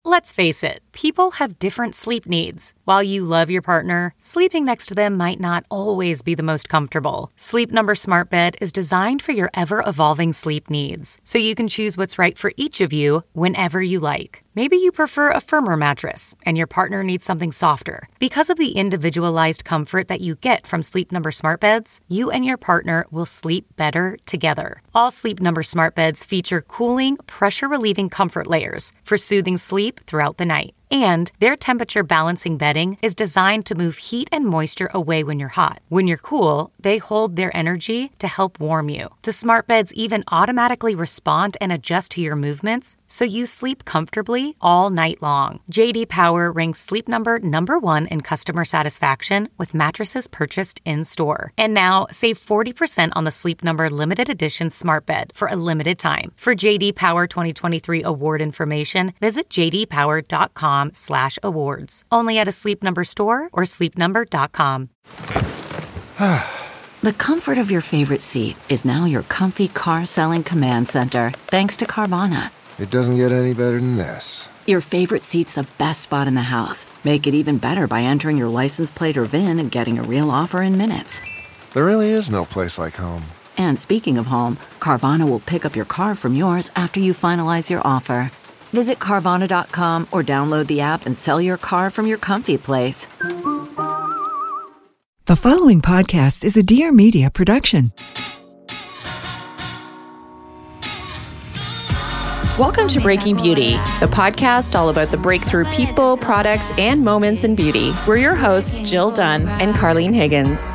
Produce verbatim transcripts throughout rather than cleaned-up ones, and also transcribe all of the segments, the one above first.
Let's face it, people have different sleep needs. While you love your partner, sleeping next to them might not always be the most comfortable. Sleep Number Smart Bed is designed for your ever-evolving sleep needs, so you can choose what's right for each of you whenever you like. Maybe you prefer a firmer mattress and your partner needs something softer. Because of the individualized comfort that you get from Sleep Number Smart Beds, you and your partner will sleep better together. All Sleep Number Smart Beds feature cooling, pressure-relieving comfort layers for soothing sleep throughout the night. And their temperature balancing bedding is designed to move heat and moisture away when you're hot. When you're cool, they hold their energy to help warm you. The smart beds even automatically respond and adjust to your movements, so you sleep comfortably all night long. J D Power ranks Sleep Number number one in customer satisfaction with mattresses purchased in-store. And now, save forty percent on the Sleep Number limited edition smart bed for a limited time. For J D Power twenty twenty-three award information, visit j d power dot com slash awards. Only at a Sleep Number store or sleep number dot com. The comfort of your favorite seat is now your comfy car selling command center, thanks to Carvana. It doesn't get any better than this. Your favorite seat's the best spot in the house. Make it even better by entering your license plate or V I N and getting a real offer in minutes. There really is no place like home. And speaking of home, Carvana will pick up your car from yours after you finalize your offer. Visit Carvana dot com or download the app and sell your car from your comfy place. The following podcast is a Dear Media production. Welcome to Breaking Beauty, the podcast all about the breakthrough people, products, and moments in beauty. We're your hosts, Jill Dunn and Carlene Higgins.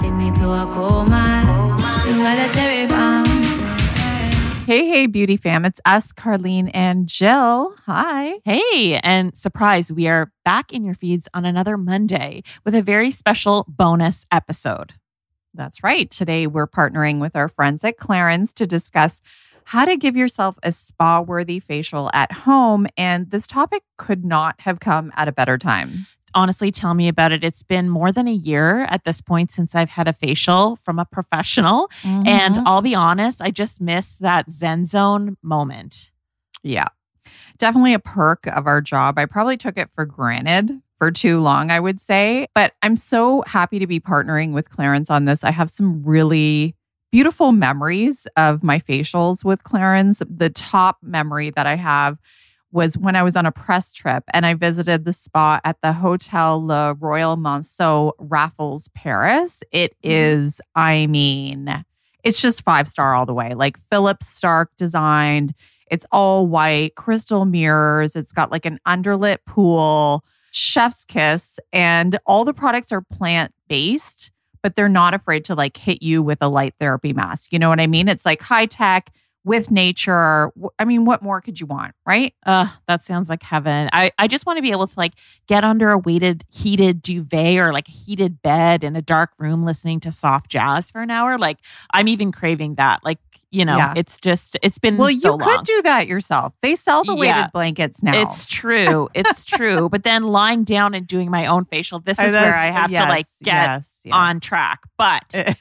Hey, hey, beauty fam. It's us, Carlene and Jill. Hi. Hey, and surprise, we are back in your feeds on another Monday with a very special bonus episode. That's right. Today, we're partnering with our friends at Clarins to discuss how to give yourself a spa-worthy facial at home. And this topic could not have come at a better time. Honestly, tell me about it. It's been more than a year at this point since I've had a facial from a professional. Mm-hmm. And I'll be honest, I just miss that Zen Zone moment. Yeah, definitely a perk of our job. I probably took it for granted for too long, I would say. But I'm so happy to be partnering with Clarins on this. I have some really beautiful memories of my facials with Clarins. The top memory that I have was when I was on a press trip and I visited the spa at the Hotel Le Royal Monceau Raffles, Paris. It is, I mean, it's just five star all the way. Like Philip Stark designed. It's all white, crystal mirrors. It's got like an underlit pool, chef's kiss, and all the products are plant-based, but they're not afraid to like hit you with a light therapy mask. You know what I mean? It's like high tech, with nature. I mean, what more could you want, right? Uh, that sounds like heaven. I, I just want to be able to like get under a weighted, heated duvet or like a heated bed in a dark room listening to soft jazz for an hour. Like I'm even craving that. Like, you know, yeah. it's just, it's been well, so you long. could do that yourself. They sell the weighted yeah. blankets now. It's true. It's true. But then lying down and doing my own facial, this is where I have yes, to like get yes, yes. on track. But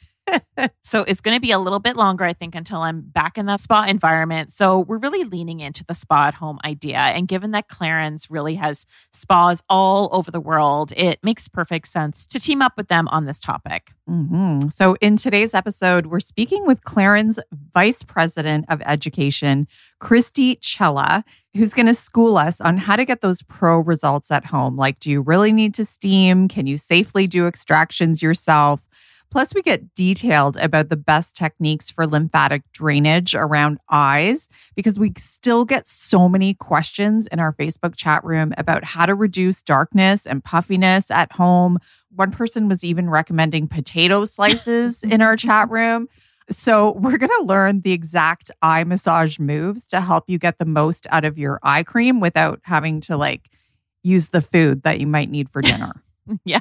so it's going to be a little bit longer, I think, until I'm back in that spa environment. So we're really leaning into the spa at home idea. And given that Clarins really has spas all over the world, it makes perfect sense to team up with them on this topic. Mm-hmm. So in today's episode, we're speaking with Clarins Vice President of Education, Christy Cella, who's going to school us on how to get those pro results at home. Like, do you really need to steam? Can you safely do extractions yourself? Plus, we get detailed about the best techniques for lymphatic drainage around eyes because we still get so many questions in our Facebook chat room about how to reduce darkness and puffiness at home. One person was even recommending potato slices in our chat room. So we're going to learn the exact eye massage moves to help you get the most out of your eye cream without having to like use the food that you might need for dinner. Yeah.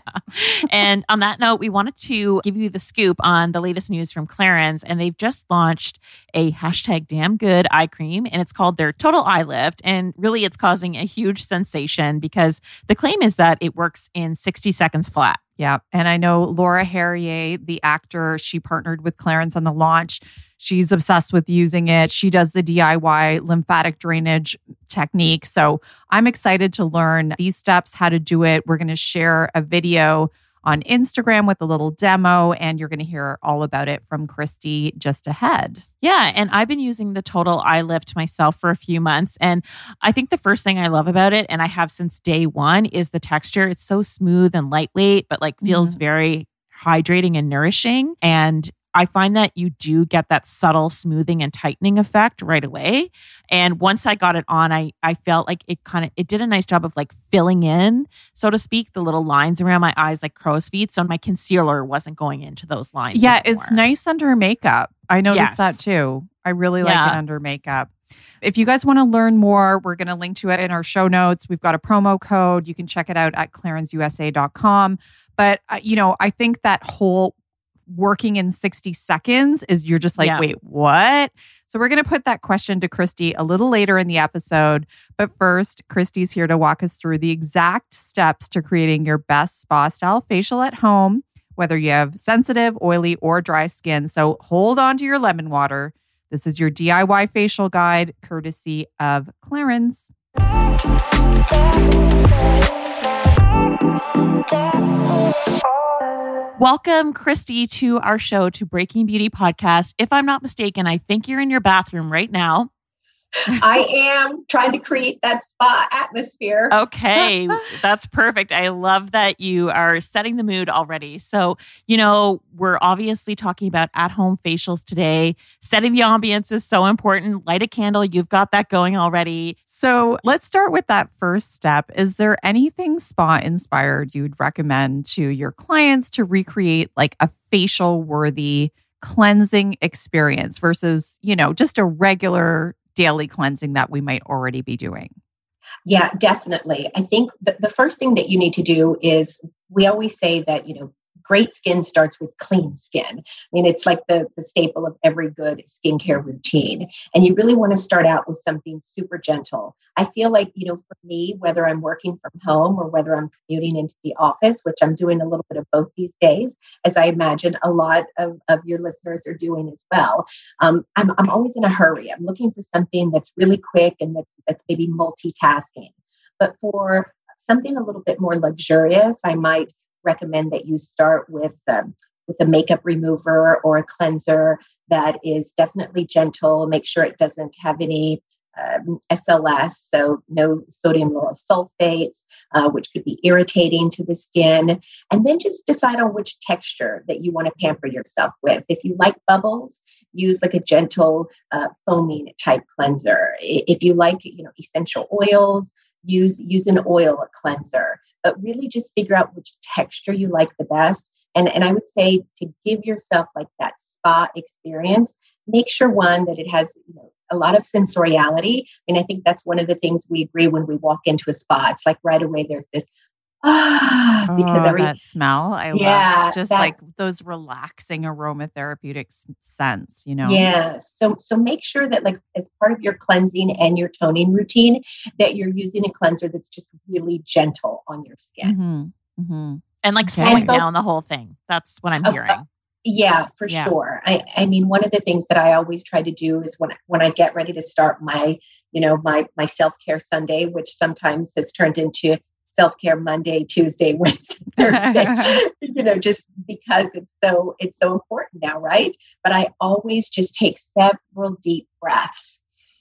And on that note, we wanted to give you the scoop on the latest news from Clarins, and they've just launched a hashtag damn good eye cream, and it's called their Total Eye Lift. And really, it's causing a huge sensation because the claim is that it works in sixty seconds flat. Yeah. And I know Laura Harrier, the actor, she partnered with Clarence on the launch. She's obsessed with using it. She does the D I Y lymphatic drainage technique. So I'm excited to learn these steps, how to do it. We're going to share a video on Instagram with a little demo, and you're going to hear all about it from Christy just ahead. Yeah. And I've been using the Total Eye Lift myself for a few months. And I think the first thing I love about it, and I have since day one, is the texture. It's so smooth and lightweight, but like feels mm-hmm. very hydrating and nourishing. And I find that you do get that subtle smoothing and tightening effect right away. And once I got it on, I I felt like it kind of, it did a nice job of like filling in, so to speak, the little lines around my eyes like crow's feet. So my concealer wasn't going into those lines. Yeah, anymore. It's nice under makeup. I noticed yes. that too. I really like yeah. it under makeup. If you guys want to learn more, we're going to link to it in our show notes. We've got a promo code. You can check it out at clarence u s a dot com. But, uh, you know, I think that whole working in sixty seconds is you're just like, yeah. wait, what? So we're going to put that question to Christy a little later in the episode. But first, Christy's here to walk us through the exact steps to creating your best spa style facial at home, whether you have sensitive, oily, or dry skin. So hold on to your lemon water. This is your D I Y facial guide, courtesy of Clarence. Welcome, Christy, to our show, to Breaking Beauty Podcast. If I'm not mistaken, I think you're in your bathroom right now. I am trying to create that spa atmosphere. Okay, that's perfect. I love that you are setting the mood already. So, you know, we're obviously talking about at-home facials today. Setting the ambience is so important. Light a candle. You've got that going already. So let's start with that first step. Is there anything spa-inspired you'd recommend to your clients to recreate like a facial-worthy cleansing experience versus, you know, just a regular daily cleansing that we might already be doing? Yeah, definitely. I think the, the first thing that you need to do is, we always say that, you know, great skin starts with clean skin. I mean, it's like the, the staple of every good skincare routine. And you really want to start out with something super gentle. I feel like, you know, for me, whether I'm working from home or whether I'm commuting into the office, which I'm doing a little bit of both these days, as I imagine a lot of, of your listeners are doing as well. Um, I'm, I'm always in a hurry. I'm looking for something that's really quick and that's, that's maybe multitasking. But for something a little bit more luxurious, I might recommend that you start with um, with a makeup remover or a cleanser that is definitely gentle. Make sure it doesn't have any um, S L S, so no sodium lauryl sulfates, uh, which could be irritating to the skin. And then just decide on which texture that you want to pamper yourself with. If you like bubbles, use like a gentle uh, foaming type cleanser. If you like, you know, essential oils, use use an oil cleanser. But really just figure out which texture you like the best. And, and I would say to give yourself like that spa experience, make sure one, that it has, you know, a lot of sensoriality. And I think that's one of the things we agree when we walk into a spa. It's like right away there's this, ah, because oh, every, that smell. I yeah, love just like those relaxing aromatherapeutic scents, you know? Yeah. So, so make sure that like as part of your cleansing and your toning routine, that you're using a cleanser that's just really gentle on your skin. Mm-hmm. Mm-hmm. And like Okay. slowing And so- down the whole thing. That's what I'm Oh, hearing. Yeah, for Yeah. sure. I, I mean, one of the things that I always try to do is when when I get ready to start my, you know, my my self-care Sunday, which sometimes has turned into self-care Monday, Tuesday, Wednesday, Thursday, you know, just because it's so it's so important now, right? But I always just take several deep breaths.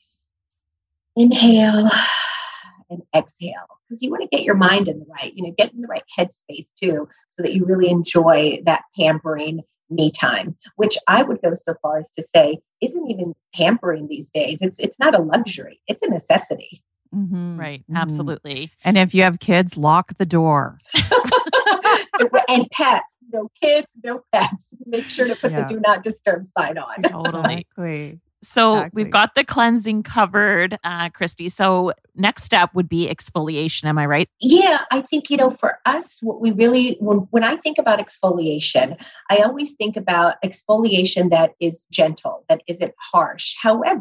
Inhale and exhale, because you want to get your mind in the right, you know, get in the right headspace too, so that you really enjoy that pampering me time, which I would go so far as to say isn't even pampering these days. It's it's not a luxury; it's a necessity. Mm-hmm. Right. Mm-hmm. Absolutely. And if you have kids, lock the door. And pets, no kids, no pets. Make sure to put Yeah. the do not disturb sign on. Totally. Exactly. So Exactly. we've got the cleansing covered, uh, Christy. So next step would be exfoliation. Am I right? Yeah, I think, you know, for us, what we really, when, when I think about exfoliation, I always think about exfoliation that is gentle, that isn't harsh. However,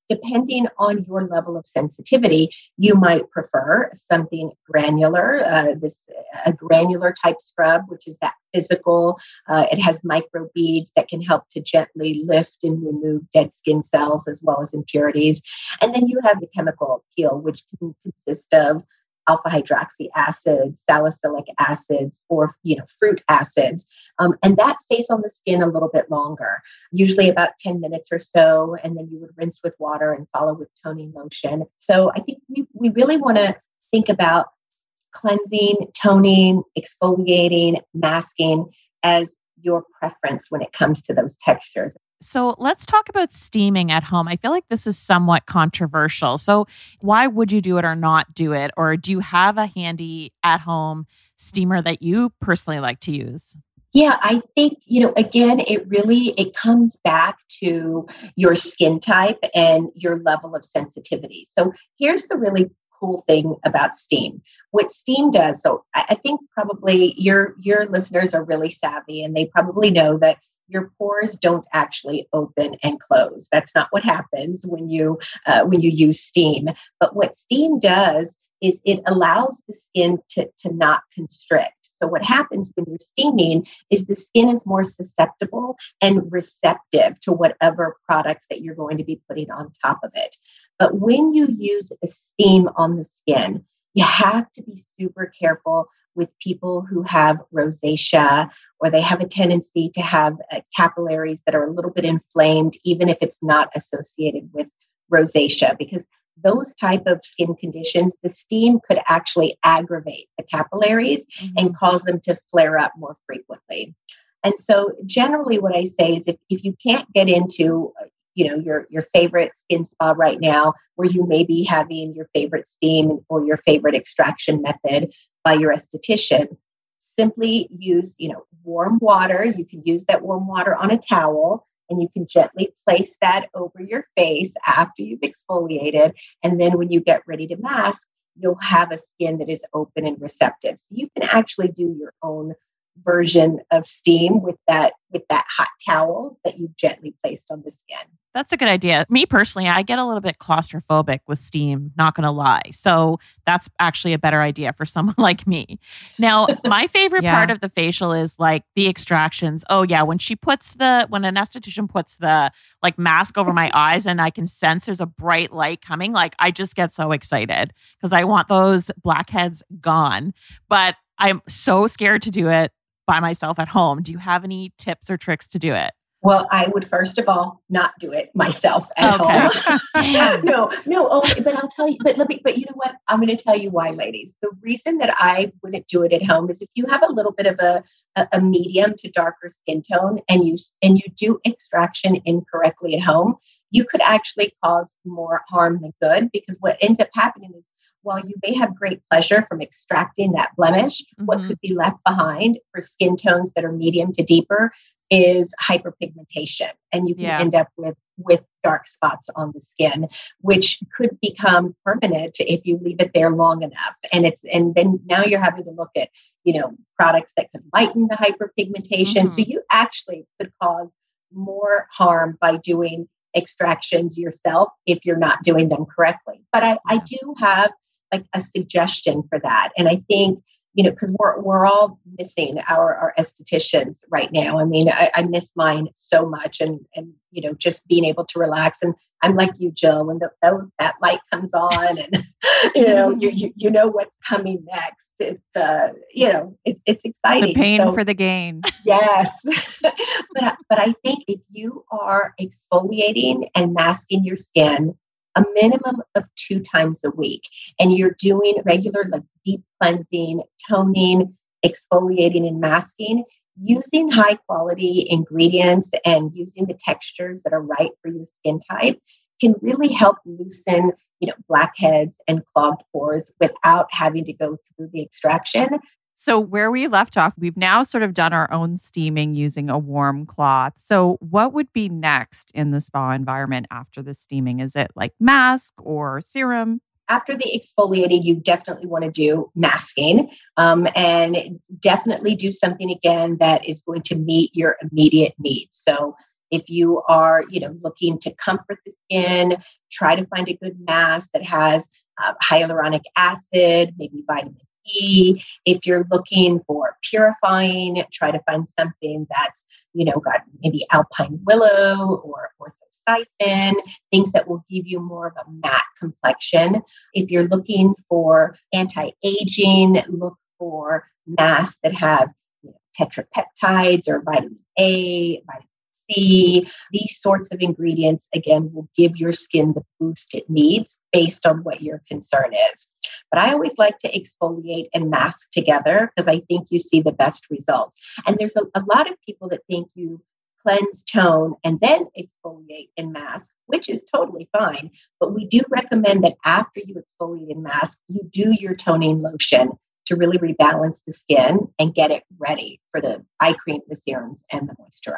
depending on your level of sensitivity, you might prefer something granular, uh, this a granular type scrub, which is that physical. Uh, it has micro beads that can help to gently lift and remove dead skin cells as well as impurities. And then you have the chemical peel, which can consist of alpha hydroxy acids, salicylic acids, or you know fruit acids, um, and that stays on the skin a little bit longer, usually about ten minutes or so, and then you would rinse with water and follow with toning lotion. So I think we we really want to think about cleansing, toning, exfoliating, masking as your preference when it comes to those textures. So let's talk about steaming at home. I feel like this is somewhat controversial. So why would you do it or not do it? Or do you have a handy at-home steamer that you personally like to use? Yeah, I think, you know, again, it really, it comes back to your skin type and your level of sensitivity. So here's the really cool thing about steam. What steam does, so I think probably your your listeners are really savvy and they probably know that your pores don't actually open and close. That's not what happens when you uh, when you use steam. But what steam does is it allows the skin to, to not constrict. So what happens when you're steaming is the skin is more susceptible and receptive to whatever products that you're going to be putting on top of it. But when you use a steam on the skin, you have to be super careful with people who have rosacea, or they have a tendency to have uh, capillaries that are a little bit inflamed, even if it's not associated with rosacea, because those type of skin conditions, the steam could actually aggravate the capillaries mm-hmm. and cause them to flare up more frequently. And so generally what I say is if, if you can't get into you know, your, your favorite skin spa right now, where you may be having your favorite steam or your favorite extraction method by your esthetician, simply use, you know, warm water. You can use that warm water on a towel and you can gently place that over your face after you've exfoliated. And then when you get ready to mask, you'll have a skin that is open and receptive. So you can actually do your own version of steam with that with that hot towel that you gently placed on the skin. That's a good idea. Me personally, I get a little bit claustrophobic with steam, not going to lie. So that's actually a better idea for someone like me. Now, my favorite yeah. part of the facial is like the extractions. Oh yeah, when she puts the, when an esthetician puts the like mask over my eyes and I can sense there's a bright light coming, like I just get so excited because I want those blackheads gone. But I'm so scared to do it by myself at home. Do you have any tips or tricks to do it? Well, I would first of all not do it myself at okay. home. no, no. Oh, but I'll tell you. But let me. But you know what? I'm going to tell you why, ladies. The reason that I wouldn't do it at home is if you have a little bit of a, a, a medium to darker skin tone, and you and you do extraction incorrectly at home, you could actually cause more harm than good. Because what ends up happening is, while you may have great pleasure from extracting that blemish, mm-hmm. what could be left behind for skin tones that are medium to deeper is hyperpigmentation. And you can yeah. end up with, with dark spots on the skin, which could become permanent if you leave it there long enough. And it's and then now you're having to look at, you know, products that could lighten the hyperpigmentation. Mm-hmm. So you actually could cause more harm by doing extractions yourself if you're not doing them correctly. But I, I do have like a suggestion for that. And I think, you know, because we're we're all missing our, our estheticians right now. I mean, I, I miss mine so much, and and you know, just being able to relax. And I'm like you, Jill, when the, that, that light comes on, and you know, you, you you know what's coming next. It's uh, you know, it, it's exciting. The pain so, for the gain. Yes, but but I think if you are exfoliating and masking your skin a minimum of two times a week, and you're doing regular like deep cleansing, toning, exfoliating, and masking, using high quality ingredients and using the textures that are right for your skin type can really help loosen, you know, blackheads and clogged pores without having to go through the extraction. So where we left off, we've now sort of done our own steaming using a warm cloth. So what would be next in the spa environment after the steaming? Is it like mask or serum? After the exfoliating, you definitely want to do masking um, and definitely do something again that is going to meet your immediate needs. So If you are, you know, looking to comfort the skin, try to find a good mask that has uh, hyaluronic acid, maybe vitamin E. If you're looking for purifying, try to find something that's, you know, got maybe alpine willow or orthosiphon, things that will give you more of a matte complexion. If you're looking for anti-aging, look for masks that have, you know, tetrapeptides or vitamin A, vitamin C. These sorts of ingredients, again, will give your skin the boost it needs based on what your concern is. But I always like to exfoliate and mask together because I think you see the best results. And there's a, a lot of people that think you cleanse, tone, and then exfoliate and mask, which is totally fine. But we do recommend that after you exfoliate and mask, you do your toning lotion to really rebalance the skin and get it ready for the eye cream, the serums, and the moisturizers.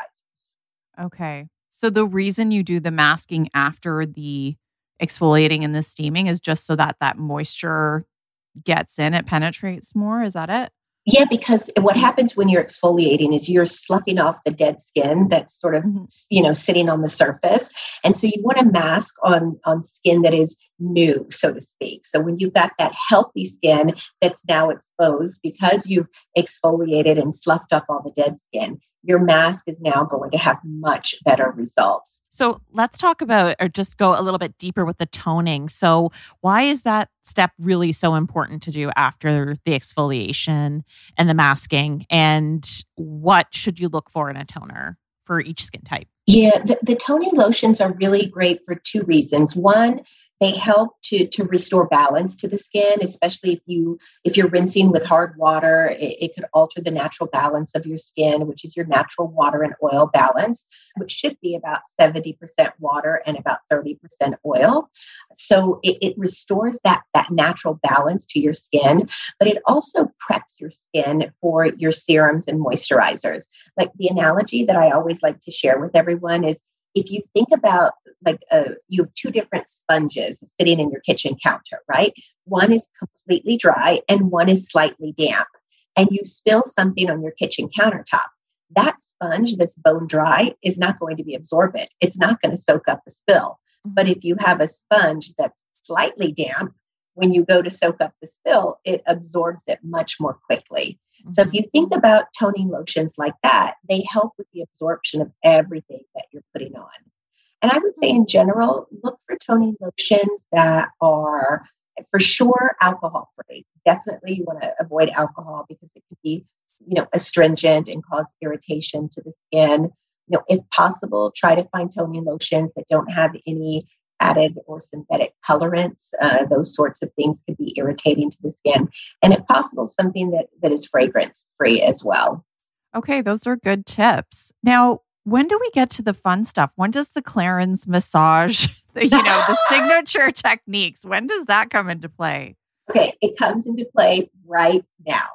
Okay. So the reason you do the masking after the exfoliating and the steaming is just so that that moisture gets in, it penetrates more. Is that it? Yeah, because what happens when you're exfoliating is you're sloughing off the dead skin that's sort of, you know, sitting on the surface. And so you want to mask on, on skin that is new, so to speak. So when you've got that healthy skin that's now exposed because you've exfoliated and sloughed off all the dead skin, your mask is now going to have much better results. So let's talk about, or just go a little bit deeper with the toning. So why is that step really so important to do after the exfoliation and the masking? And what should you look for in a toner for each skin type? Yeah, the, the toning lotions are really great for two reasons. One, they help to, to restore balance to the skin, especially if you if you're rinsing with hard water. It, it could alter the natural balance of your skin, which is your natural water and oil balance, which should be about seventy percent water and about thirty percent oil. So it, it restores that, that natural balance to your skin, but it also preps your skin for your serums and moisturizers. Like the analogy that I always like to share with everyone is, if you think about like uh, you have two different sponges sitting in your kitchen counter, right? One is completely dry and one is slightly damp. And you spill something on your kitchen countertop. That sponge that's bone dry is not going to be absorbent. It's not going to soak up the spill. But if you have a sponge that's slightly damp, when you go to soak up the spill, it absorbs it much more quickly. Mm-hmm. So if you think about toning lotions like that, they help with the absorption of everything that you're putting on. And I would say in general, look for toning lotions that are for sure alcohol free. Definitely you want to avoid alcohol because it could be, you know, astringent and cause irritation to the skin. You know, if possible, try to find toning lotions that don't have any added or synthetic colorants. Uh, those sorts of things could be irritating to the skin. And if possible, something that, that is fragrance free as well. Okay, those are good tips. Now, when do we get to the fun stuff? When does the Clarins massage, you know, the signature techniques, when does that come into play? Okay, it comes into play right now.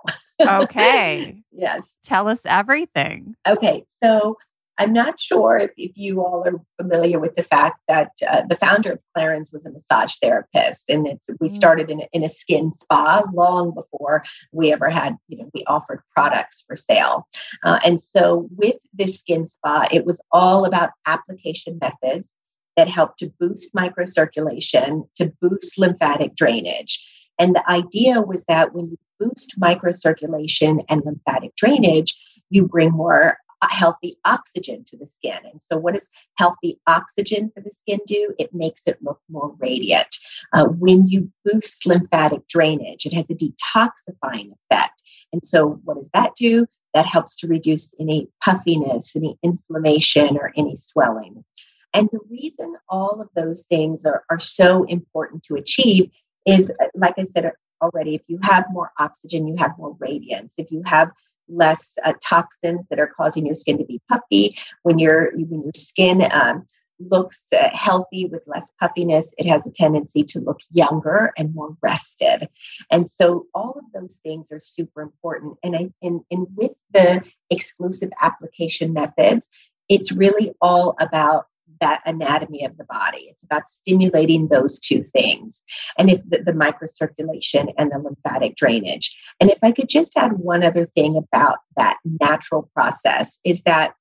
Okay. Yes. Tell us everything. Okay, so I'm not sure if, if you all are familiar with the fact that uh, the founder of Clarins was a massage therapist, and it's, we started in a, in a skin spa long before we ever had, you know, we offered products for sale. Uh, and so with this skin spa, it was all about application methods that help to boost microcirculation, to boost lymphatic drainage. And the idea was that when you boost microcirculation and lymphatic drainage, you bring more healthy oxygen to the skin. And so what does healthy oxygen for the skin do? It makes it look more radiant. Uh, when you boost lymphatic drainage, it has a detoxifying effect. And so what does that do? That helps to reduce any puffiness, any inflammation, or any swelling. And the reason all of those things are, are so important to achieve is, like I said already, if you have more oxygen, you have more radiance. If you have less uh, toxins that are causing your skin to be puffy, when your when your skin um, looks uh, healthy with less puffiness, it has a tendency to look younger and more rested. And so all of those things are super important. And I and, and with the exclusive application methods, it's really all about that anatomy of the body. It's about stimulating those two things. And if the, the microcirculation and the lymphatic drainage. And if I could just add one other thing about that natural process is that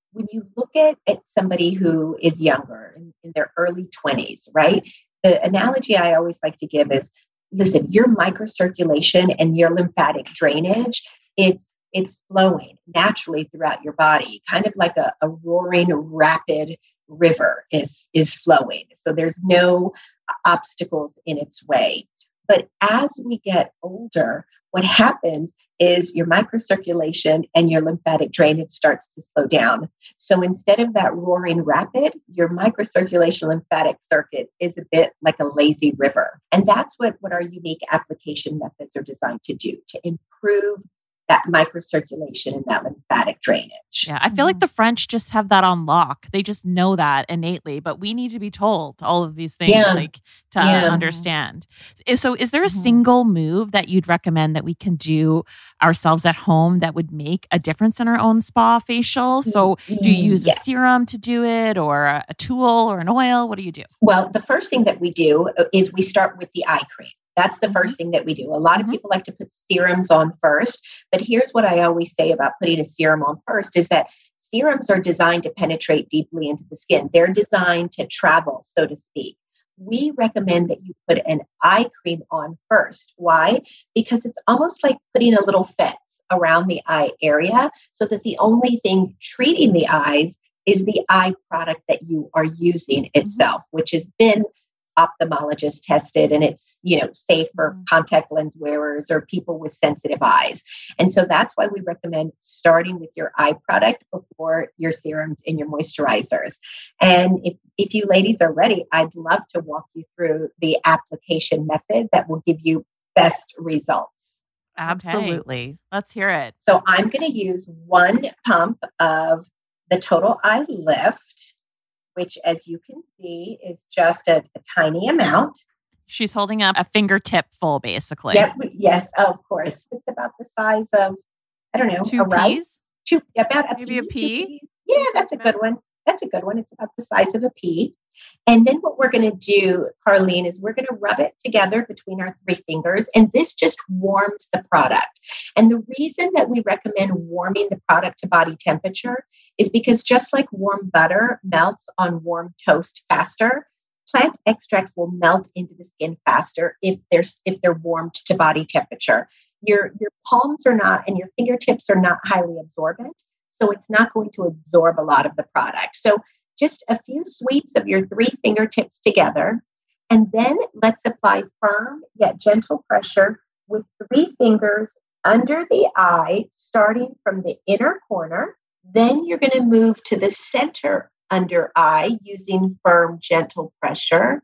when you look at, at somebody who is younger, in, in their early twenties, right? The analogy I always like to give is, listen, your microcirculation and your lymphatic drainage, it's it's flowing naturally throughout your body, kind of like a, a roaring, rapid river is, is flowing. So there's no obstacles in its way. But as we get older, what happens is your microcirculation and your lymphatic drainage starts to slow down. So instead of that roaring rapid, your microcirculation lymphatic circuit is a bit like a lazy river. And that's what, what our unique application methods are designed to do, to improve that microcirculation and that lymphatic drainage. Yeah, I feel like the French just have that on lock. They just know that innately, but we need to be told all of these things yeah. like to yeah. understand. So is there a mm-hmm. single move that you'd recommend that we can do ourselves at home that would make a difference in our own spa facial? So do you use yeah. a serum to do it, or a tool or an oil? What do you do? Well, the first thing that we do is we start with the eye cream. That's the first thing that we do. A lot of mm-hmm. people like to put serums on first, but here's what I always say about putting a serum on first is that serums are designed to penetrate deeply into the skin. They're designed to travel, so to speak. We recommend that you put an eye cream on first. Why? Because it's almost like putting a little fence around the eye area so that the only thing treating the eyes is the eye product that you are using itself, mm-hmm. which has been ophthalmologist tested, and it's, you know, safe for mm-hmm. contact lens wearers or people with sensitive eyes. And so that's why we recommend starting with your eye product before your serums and your moisturizers. And if, if you ladies are ready, I'd love to walk you through the application method that will give you best results. Absolutely. Okay. Let's hear it. So I'm going to use one pump of the Total Eye Lift, which, as you can see, is just a, a tiny amount. She's holding up a fingertip full, basically. Yep. Yes, of course. It's about the size of, I don't know, two a rice. peas? Two, about a Maybe pea, a pea? two peas. Yeah, that's a good one. That's a good one. It's about the size of a pea. And then what we're going to do, Carlene, is we're going to rub it together between our three fingers. And this just warms the product. And the reason that we recommend warming the product to body temperature is because just like warm butter melts on warm toast faster, plant extracts will melt into the skin faster if they're, if they're warmed to body temperature. Your, your palms are not, and your fingertips are not highly absorbent. So it's not going to absorb a lot of the product. So just a few sweeps of your three fingertips together, and then let's apply firm yet gentle pressure with three fingers under the eye, starting from the inner corner. Then you're going to move to the center under eye using firm, gentle pressure.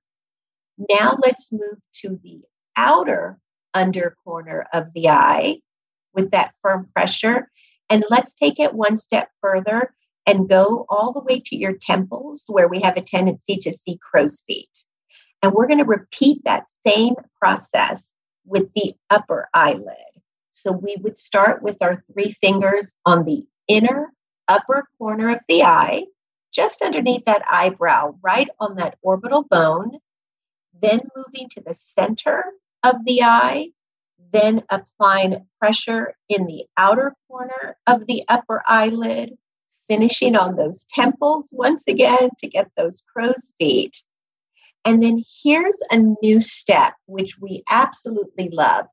Now let's move to the outer under corner of the eye with that firm pressure. And let's take it one step further and go all the way to your temples, where we have a tendency to see crow's feet. And we're going to repeat that same process with the upper eyelid. So we would start with our three fingers on the inner upper corner of the eye, just underneath that eyebrow, right on that orbital bone, then moving to the center of the eye, then applying pressure in the outer corner of the upper eyelid, finishing on those temples once again to get those crow's feet. And then here's a new step, which we absolutely love.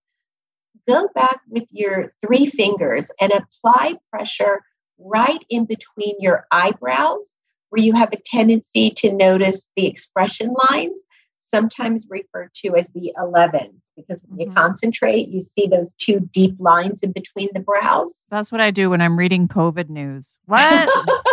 Go back with your three fingers and apply pressure right in between your eyebrows, where you have a tendency to notice the expression lines, sometimes referred to as the elevens, because when mm-hmm. you concentrate, you see those two deep lines in between the brows. That's what I do when I'm reading COVID news. What?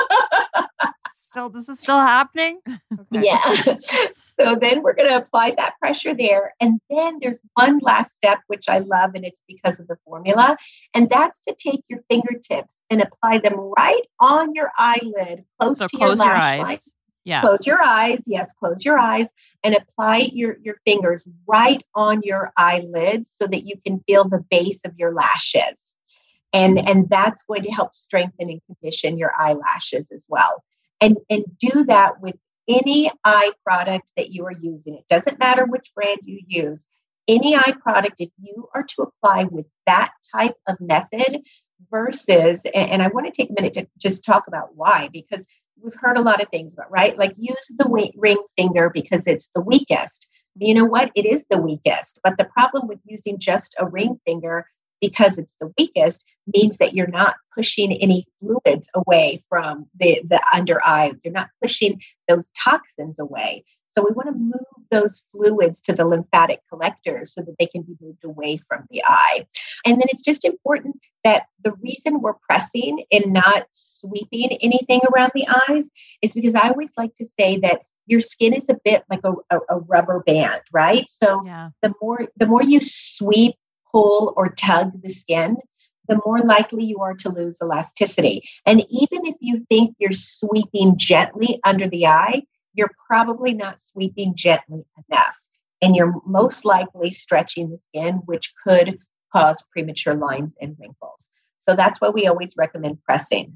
Still, this is still happening? Okay. Yeah. So then we're going to apply that pressure there. And then there's one last step, which I love, and it's because of the formula. And that's to take your fingertips and apply them right on your eyelid, close so to close your your lash eyes. line. Yeah. Close your eyes. Yes, close your eyes and apply your, your fingers right on your eyelids so that you can feel the base of your lashes. And, and that's going to help strengthen and condition your eyelashes as well. And, and do that with any eye product that you are using. It doesn't matter which brand you use. Any eye product, if you are to apply with that type of method, versus, and, and I want to take a minute to just talk about why, because we've heard a lot of things about, right? Like use the wi- ring finger because it's the weakest. You know what? It is the weakest. But the problem with using just a ring finger because it's the weakest means that you're not pushing any fluids away from the, the under eye. You're not pushing those toxins away. So we want to move those fluids to the lymphatic collectors so that they can be moved away from the eye. And then it's just important that the reason we're pressing and not sweeping anything around the eyes is because I always like to say that your skin is a bit like a, a, a rubber band, right? So yeah. the more the more you sweep, pull, or tug the skin, the more likely you are to lose elasticity. And even if you think you're sweeping gently under the eye, you're probably not sweeping gently enough. And you're most likely stretching the skin, which could cause premature lines and wrinkles. So that's why we always recommend pressing.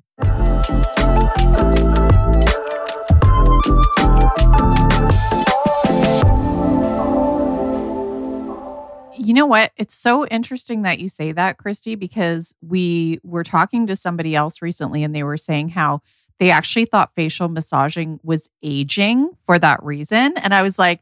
You know what? It's so interesting that you say that, Christy, because we were talking to somebody else recently and they were saying how they actually thought facial massaging was aging for that reason. And I was like,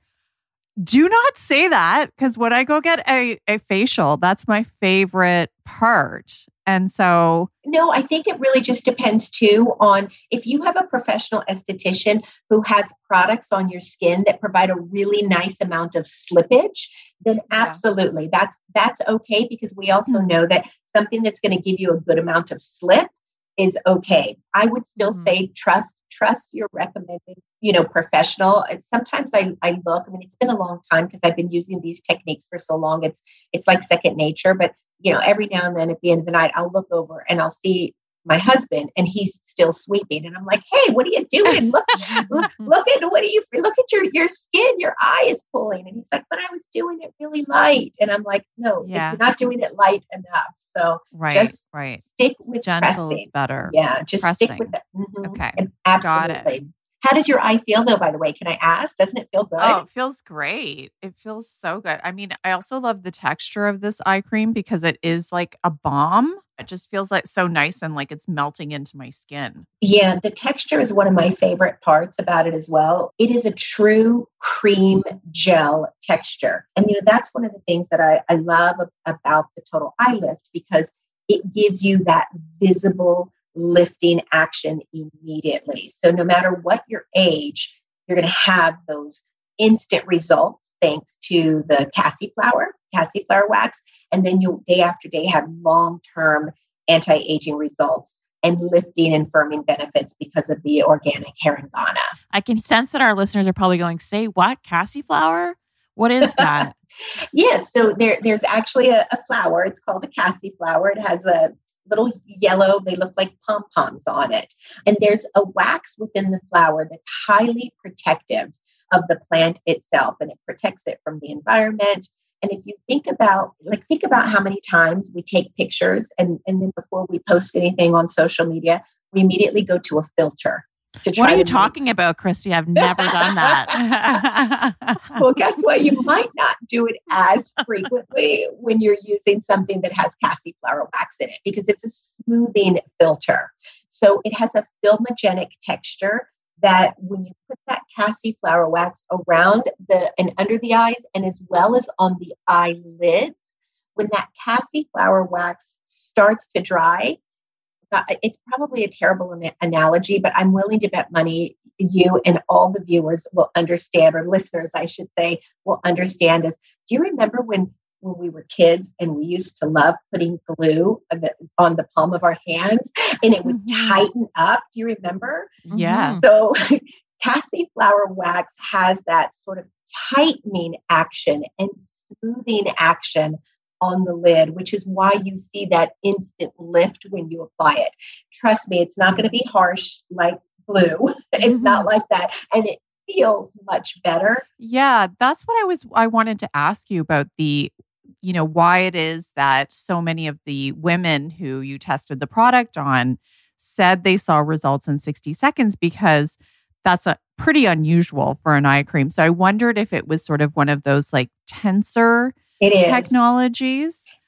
do not say that, because when I go get a, a facial, that's my favorite part. And so... No, I think it really just depends too on if you have a professional esthetician who has products on your skin that provide a really nice amount of slippage, then absolutely, yeah. that's that's okay, because we also mm-hmm. know that something that's going to give you a good amount of slip is okay. I would still mm-hmm. say trust trust your recommended, you know, professional. And sometimes I I look, I mean, it's been a long time because I've been using these techniques for so long. It's it's like second nature, but you know, every now and then at the end of the night, I'll look over and I'll see my husband and he's still sweeping. And I'm like, hey, what are you doing? Look, look, look at what are you, look at your, your skin, your eye is pulling. And he's like, but I was doing it really light. And I'm like, no, yeah. you're not doing it light enough. So right, just right. stick with gentle pressing. is better. Yeah, just pressing. stick with it. Mm-hmm. Okay. And absolutely. Got it. How does your eye feel though, by the way? Can I ask? Doesn't it feel good? Oh, it feels great. It feels so good. I mean, I also love the texture of this eye cream because it is like a balm. It just feels like so nice and like it's melting into my skin. Yeah, the texture is one of my favorite parts about it as well. It is a true cream gel texture. And, you know, that's one of the things that I, I love about the Total Eye Lift, because it gives you that visible lifting action immediately. So no matter what your age, you're going to have those instant results thanks to the Cassie flower, Cassie flower wax. And then you'll day after day have long-term anti-aging results and lifting and firming benefits because of the organic Herringana. I can sense that our listeners are probably going, say what? Cassie flower? What is that? Yes. So there, there's actually a, a flower. It's called a Cassie flower. It has a little yellow, they look like pom-poms on it. And there's a wax within the flower that's highly protective of the plant itself, and it protects it from the environment. And if you think about, like, think about how many times we take pictures and, and then before we post anything on social media, we immediately go to a filter. To try what are you to talking make... about, Christy? I've never done that. Well, guess what? You might not do it as frequently when you're using something that has Cassie flower wax in it, because it's a smoothing filter. So it has a filmogenic texture that when you put that Cassie flower wax around the and under the eyes, and as well as on the eyelids, when that Cassie flower wax starts to dry, it's probably a terrible an- analogy, but I'm willing to bet money you and all the viewers will understand, or listeners, I should say, will understand is, do you remember when, when we were kids and we used to love putting glue on the, on the palm of our hands and it would mm-hmm. tighten up? Do you remember? Yeah. So Cassie flower wax has that sort of tightening action and smoothing action on the lid, which is why you see that instant lift when you apply it. Trust me, it's not going to be harsh like glue. It's mm-hmm. not like that. And it feels much better. Yeah, that's what I was, I wanted to ask you about the, you know, why it is that so many of the women who you tested the product on said they saw results in sixty seconds, because that's a pretty unusual for an eye cream. So I wondered if it was sort of one of those like tensor It is. technologies.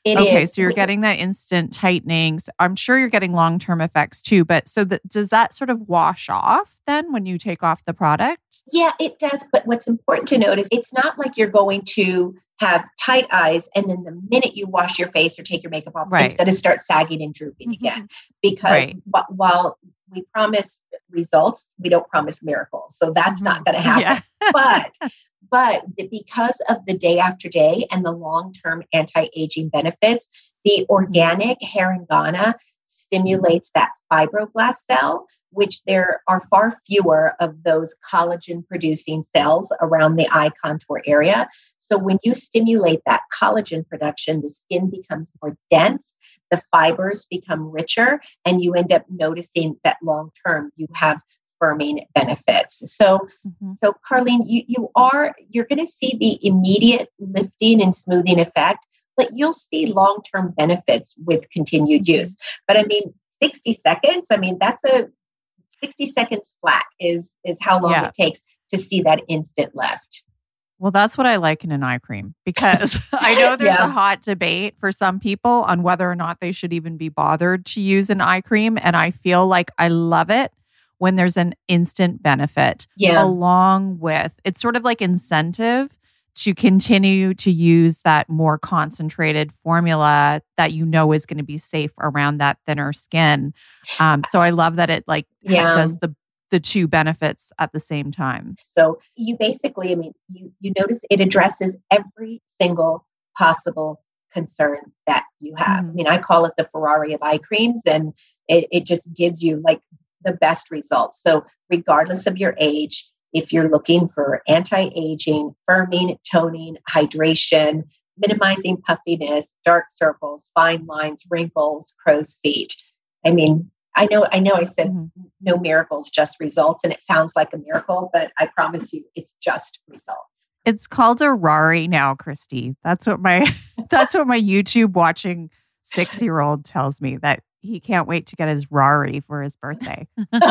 It okay, is. so you're getting that instant tightening. So I'm sure you're getting long-term effects too, but so that, does that sort of wash off then when you take off the product? Yeah, it does. But what's important to note is it's not like you're going to have tight eyes and then the minute you wash your face or take your makeup off, Right. it's going to start sagging and drooping Mhm. again. Because Right. wh- while we promise results, we don't promise miracles. So that's Mhm. not going to happen. Yeah. but but the- because of the day after day and the long-term anti-aging benefits, the organic Haringana stimulates that fibroblast cell, which there are far fewer of those collagen producing cells around the eye contour area. So when you stimulate that collagen production, the skin becomes more dense, the fibers become richer, and you end up noticing that long term you have firming benefits. So, Mhm. so Carlene, you, you are, you're going to see the immediate lifting and smoothing effect, but you'll see long-term benefits with continued use. But I mean, sixty seconds, I mean, that's a sixty seconds flat is, is how long Yeah. it takes to see that instant lift. Well, that's what I like in an eye cream because I know there's Yeah. a hot debate for some people on whether or not they should even be bothered to use an eye cream. And I feel like I love it when there's an instant benefit Yeah. along with it's sort of like incentive to continue to use that more concentrated formula that you know is going to be safe around that thinner skin. Um, so I love that it like ha- Yeah. does the the two benefits at the same time. So you basically, I mean, you, you notice it addresses every single possible concern that you have. Mhm. I mean, I call it the Ferrari of eye creams, and it, it just gives you like the best results. So regardless of your age, if you're looking for anti-aging, firming, toning, hydration, minimizing puffiness, dark circles, fine lines, wrinkles, crow's feet. I mean, I know, I know I said Mhm. no miracles, just results. And it sounds like a miracle, but I promise you it's just results. It's called a Rari now, Christy. That's what my that's what my YouTube watching six-year-old tells me, that he can't wait to get his Rari for his birthday.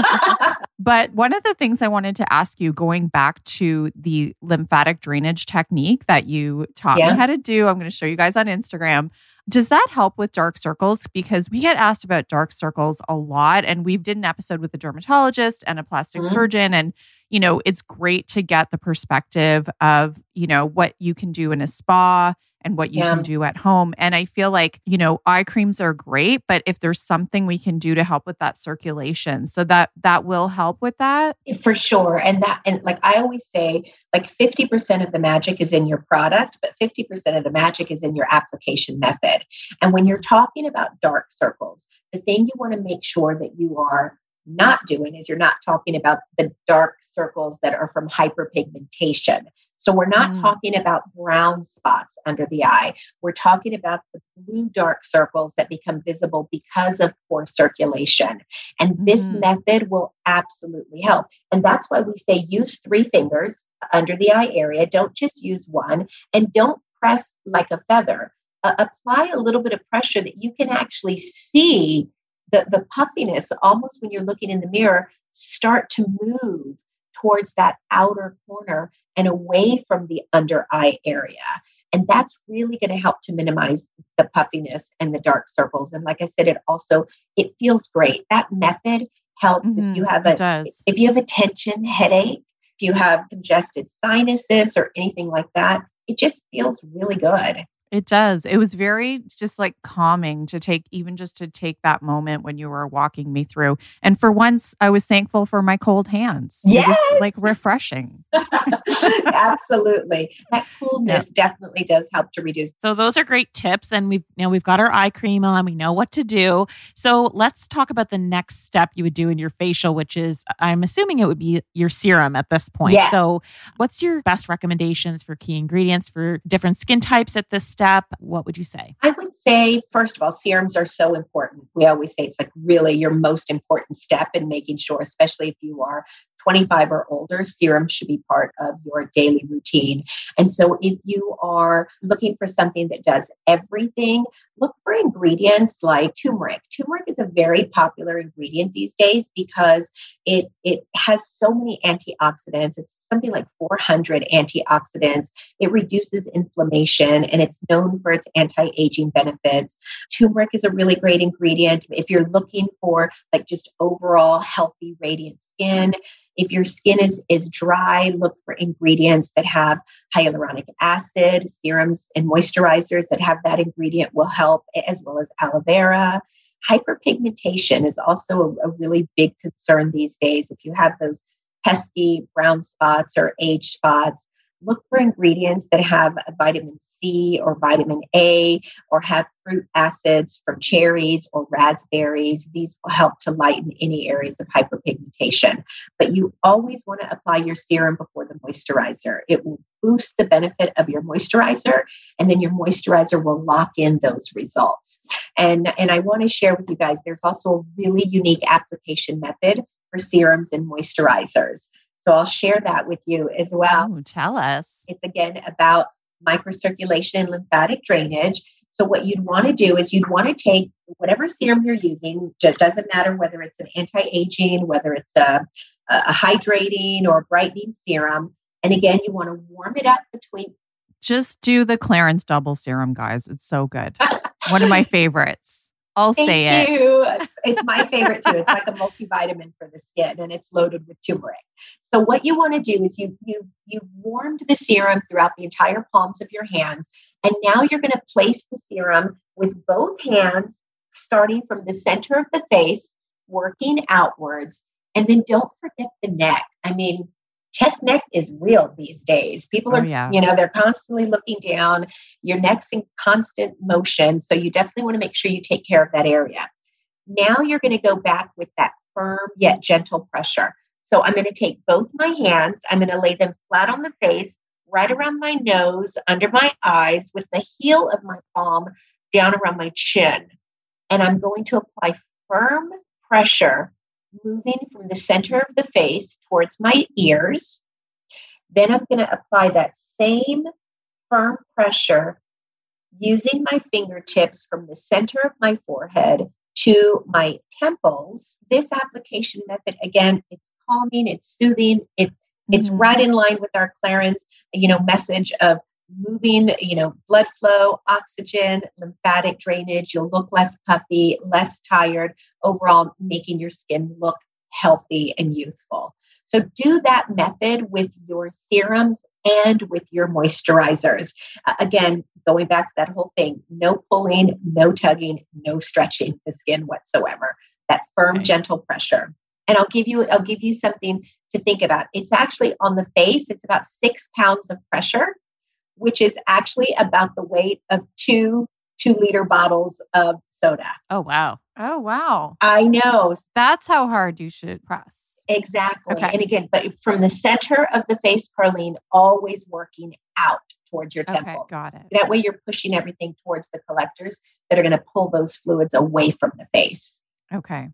But one of the things I wanted to ask you, going back to the lymphatic drainage technique that you taught Yeah. me how to do, I'm going to show you guys on Instagram. Does that help with dark circles? Because we get asked about dark circles a lot, and we did an episode with a dermatologist and a plastic Mhm. surgeon. And, you know, it's great to get the perspective of, you know, what you can do in a spa and what you Yeah. can do at home. And I feel like, you know, eye creams are great, but if there's something we can do to help with that circulation, so that that will help with that. For sure. And that, and like I always say, like fifty percent of the magic is in your product, but fifty percent of the magic is in your application method. And when you're talking about dark circles, the thing you want to make sure that you are not doing is you're not talking about the dark circles that are from hyperpigmentation. So we're not Mm. talking about brown spots under the eye. We're talking about the blue dark circles that become visible because of poor circulation. And this Mhm. method will absolutely help. And that's why we say use three fingers under the eye area. Don't just use one, and don't press like a feather. Uh, apply a little bit of pressure that you can actually see the, the puffiness, almost when you're looking in the mirror, start to move towards that outer corner and away from the under eye area. And that's really going to help to minimize the puffiness and the dark circles. And like I said, it also, it feels great. That method helps Mhm, if you have it a, does. if you have a tension headache, if you have congested sinuses or anything like that, it just feels really good. It does. It was very just like calming to take, even just to take that moment when you were walking me through. And for once, I was thankful for my cold hands. It Yes! was like refreshing. Absolutely. That coolness definitely does help to reduce. So those are great tips, and we've you know we've got our eye cream on. We know what to do. So let's talk about the next step you would do in your facial, which is I'm assuming it would be your serum at this point. Yeah. So what's your best recommendations for key ingredients for different skin types at this step? What would you say? I would say, first of all, serums are so important. We always say it's like really your most important step in making sure, especially if you are twenty-five or older, serum should be part of your daily routine. And so if you are looking for something that does everything, look for ingredients like turmeric. Turmeric is a very popular ingredient these days because it, it has so many antioxidants. It's something like four hundred antioxidants. It reduces inflammation and it's known for its anti-aging benefits. Turmeric is a really great ingredient. If you're looking for like just overall healthy, radiant skin, if your skin is, is dry, look for ingredients that have hyaluronic acid. Serums and moisturizers that have that ingredient will help, as well as aloe vera. Hyperpigmentation is also a, a really big concern these days. If you have those pesky brown spots or age spots, look for ingredients that have vitamin C or vitamin A or have fruit acids from cherries or raspberries. These will help to lighten any areas of hyperpigmentation. But you always want to apply your serum before the moisturizer. It will boost the benefit of your moisturizer, and then your moisturizer will lock in those results. And, and I want to share with you guys, there's also a really unique application method for serums and moisturizers. So I'll share that with you as well. Ooh, tell us. It's again about microcirculation and lymphatic drainage. So what you'd want to do is you'd want to take whatever serum you're using, it doesn't matter whether it's an anti-aging, whether it's a, a hydrating or brightening serum. And again, you want to warm it up between. Just do the Clarins double serum, guys. It's so good. One of my favorites. I'll Thank say it. you. It's, it's my favorite too. It's like a multivitamin for the skin, and it's loaded with turmeric. So what you want to do is you you you've warmed the serum throughout the entire palms of your hands, and now you're going to place the serum with both hands, starting from the center of the face, working outwards, and then don't forget the neck. I mean, tech neck is real these days. People are, oh, yeah. you know, they're constantly looking down. Your neck's in constant motion. So you definitely want to make sure you take care of that area. Now you're going to go back with that firm yet gentle pressure. So I'm going to take both my hands. I'm going to lay them flat on the face, right around my nose, under my eyes, with the heel of my palm down around my chin. And I'm going to apply firm pressure, moving from the center of the face towards my ears. Then I'm going to apply that same firm pressure using my fingertips from the center of my forehead to my temples. This application method, again, it's calming, it's soothing, it, it's mm-hmm. right in line with our Clarins, you know, message of moving, you know, blood flow, oxygen, lymphatic drainage. You'll look less puffy, less tired, overall making your skin look healthy and youthful. So do that method with your serums and with your moisturizers. Uh, again, going back to that whole thing, no pulling, no tugging, no stretching the skin whatsoever. That firm, okay. gentle pressure. And I'll give you, I'll give you something to think about. It's actually on the face. It's about six pounds of pressure, which is actually about the weight of two two liter bottles of soda. Oh, wow. Oh, wow. I know. That's how hard you should press. Exactly. Okay. And again, but from the center of the face, Carlene, always working out towards your temple. Okay, got it. That way you're pushing everything towards the collectors that are going to pull those fluids away from the face. Okay.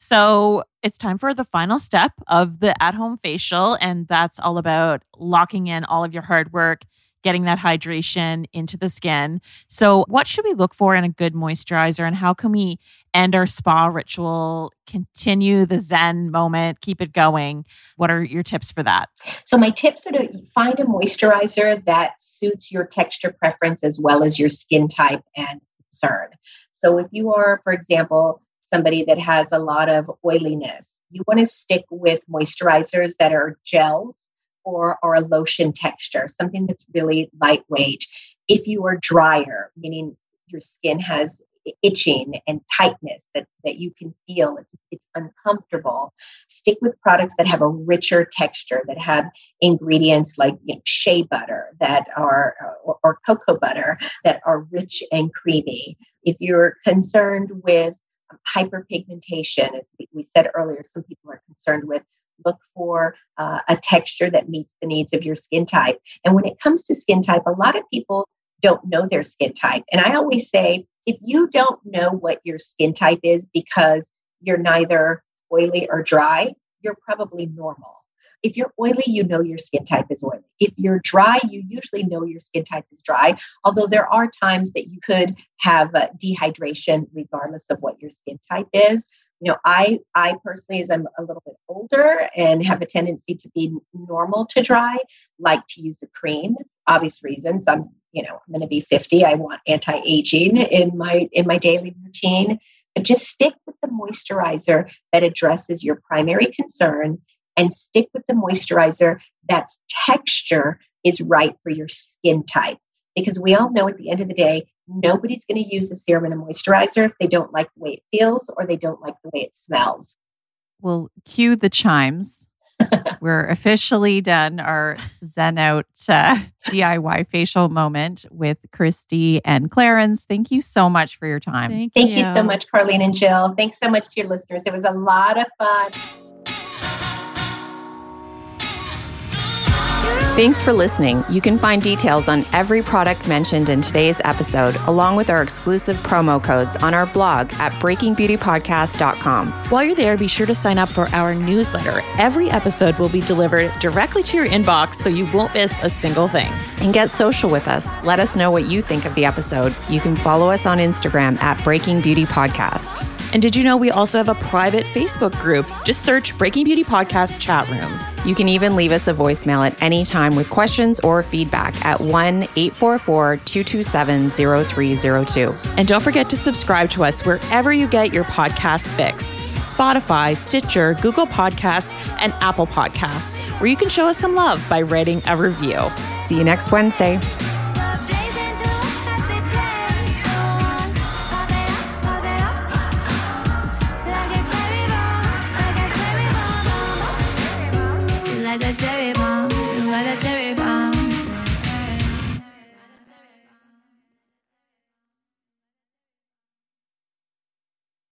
So it's time for the final step of the at-home facial, and that's all about locking in all of your hard work, getting that hydration into the skin. So what should we look for in a good moisturizer, and how can we end our spa ritual, continue the Zen moment, keep it going? What are your tips for that? So my tips are to find a moisturizer that suits your texture preference as well as your skin type and concern. So if you are, for example, somebody that has a lot of oiliness, you want to stick with moisturizers that are gels or, or a lotion texture, something that's really lightweight. If you are drier, meaning your skin has itching and tightness that, that you can feel, it's, it's uncomfortable, stick with products that have a richer texture, that have ingredients like, you know, shea butter that are, or, or cocoa butter that are rich and creamy. If you're concerned with hyperpigmentation, as we said earlier, some people are concerned with, look for uh, a texture that meets the needs of your skin type. And when it comes to skin type, a lot of people don't know their skin type. And I always say, if you don't know what your skin type is because you're neither oily or dry, you're probably normal. If you're oily, you know your skin type is oily. If you're dry, you usually know your skin type is dry, although there are times that you could have uh, dehydration regardless of what your skin type is. You know, I, I personally, as I'm a little bit older and have a tendency to be normal to dry, like to use a cream. Obvious reasons. I'm, you know, I'm going to be fifty. I want anti-aging in my in my daily routine. But just stick with the moisturizer that addresses your primary concern, and stick with the moisturizer that's texture is right for your skin type. Because we all know at the end of the day, nobody's going to use a serum and a moisturizer if they don't like the way it feels or they don't like the way it smells. We'll cue the chimes. We're officially done our Zen Out uh, D I Y facial moment with Christy and Clarence. Thank you so much for your time. Thank, Thank you. you so much, Carlene and Jill. Thanks so much to your listeners. It was a lot of fun. Thanks for listening. You can find details on every product mentioned in today's episode, along with our exclusive promo codes on our blog at breaking beauty podcast dot com. While you're there, be sure to sign up for our newsletter. Every episode will be delivered directly to your inbox, so you won't miss a single thing. And get social with us. Let us know what you think of the episode. You can follow us on Instagram at Breaking Beauty Podcast. And did you know we also have a private Facebook group? Just search Breaking Beauty Podcast Chat Room. You can even leave us a voicemail at any time with questions or feedback at one eight four four, two two seven, zero three zero two. And don't forget to subscribe to us wherever you get your podcast fix. Spotify, Stitcher, Google Podcasts, and Apple Podcasts, where you can show us some love by writing a review. See you next Wednesday.